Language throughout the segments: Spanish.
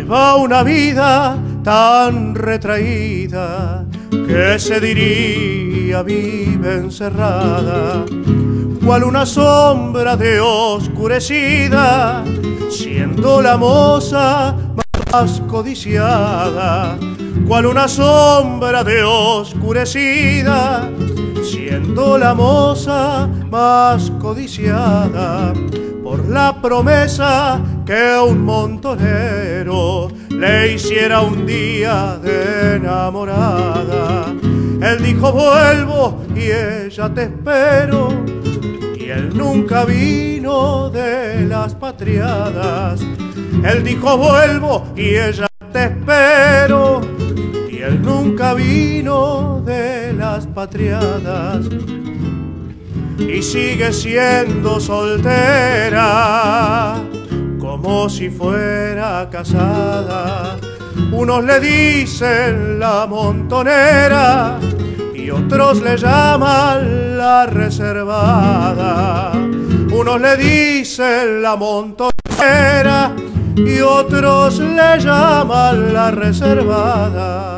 Lleva una vida tan retraída que se diría vive encerrada, cual una sombra de oscurecida, siendo la moza más codiciada, cual una sombra de oscurecida, siendo la moza más codiciada, por la promesa que un montonero le hiciera un día de enamorada. Él dijo vuelvo y ella te espero, y él nunca vino de las patriadas. Él dijo vuelvo y ella te espero, y él nunca vino de las patriadas. Y sigue siendo soltera, como si fuera casada. Unos le dicen la montonera y otros le llaman la reservada. Unos le dicen la montonera y otros le llaman la reservada.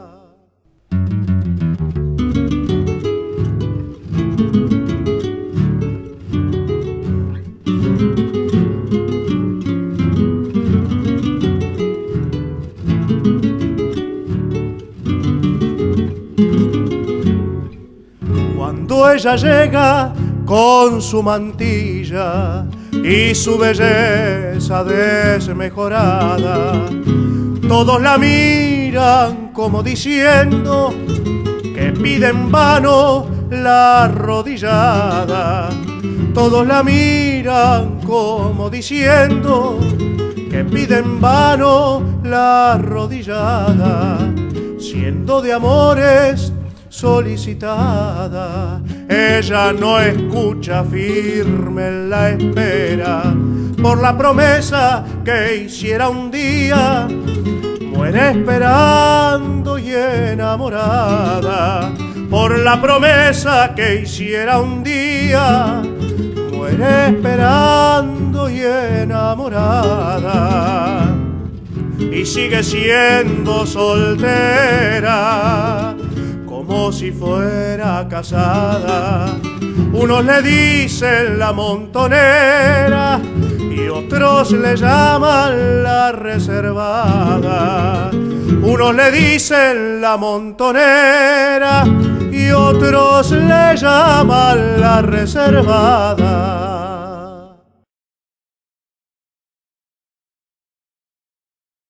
Cuando ella llega con su mantilla y su belleza desmejorada, todos la miran como diciendo que pide en vano la arrodillada. Todos la miran como diciendo que pide en vano la arrodillada, siendo de amores solicitada. Ella no escucha firme en la espera, por la promesa que hiciera un día, muere esperando y enamorada. Por la promesa que hiciera un día, muere esperando y enamorada. Y sigue siendo soltera, como si fuera casada. Unos le dicen la montonera y otros le llaman la reservada. Unos le dicen la montonera y otros le llaman la reservada.